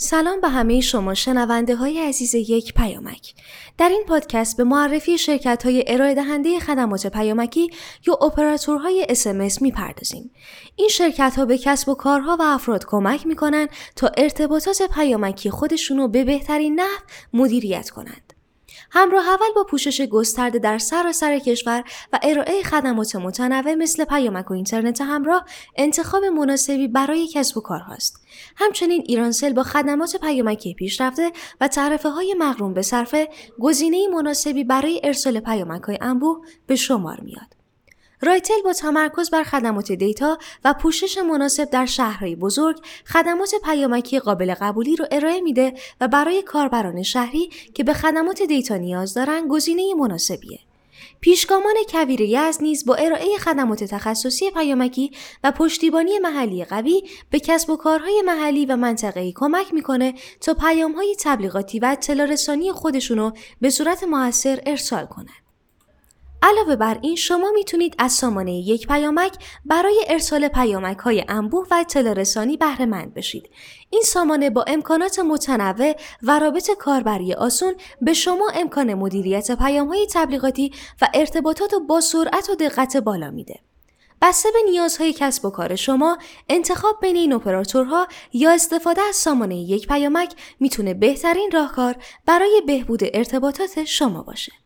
سلام به همه شما شنونده های عزیز یک پیامک. در این پادکست به معرفی شرکت های ارائه دهنده خدمات پیامکی یا اپراتورهای SMS میپردازیم. این شرکت ها به کسب و کارها و افراد کمک میکنن تا ارتباطات پیامکی خودشونو به بهترین نحو مدیریت کنند. همراه اول با پوشش گسترده در سراسر کشور و ارائه خدمات متنوع مثل پیامک و اینترنت همراه انتخاب مناسبی برای کسب و کارهاست. همچنین ایرانسل با خدمات پیامکی پیشرفته و تعرفه‌های مغروم به صرفه گزینه‌ای مناسبی برای ارسال پیامک‌های انبوه به شمار میاد. رایتل با تمرکز بر خدمات دیتا و پوشش مناسب در شهرهای بزرگ خدمات پیامکی قابل قبولی رو ارائه میده و برای کاربران شهری که به خدمات دیتا نیاز دارن گزینه مناسبیه. پیشگامان کویر یزد نیز با ارائه خدمات تخصصی پیامکی و پشتیبانی محلی قوی به کسب و کارهای محلی و منطقه‌ای کمک میکنه تا پیام‌های تبلیغاتی و اطلاع‌رسانی خودشونو به صورت مؤثر ارسال کنند. علاوه بر این شما میتونید از سامانه یک پیامک برای ارسال پیامک‌های انبوه و اطلاع رسانی بهره مند بشید. این سامانه با امکانات متنوع و رابط کاربری آسون به شما امکان مدیریت پیام‌های تبلیغاتی و ارتباطات با سرعت و دقت بالا میده. بسته به نیازهای کسب و کار شما، انتخاب بین این اپراتورها یا استفاده از سامانه یک پیامک میتونه بهترین راهکار برای بهبود ارتباطات شما باشه.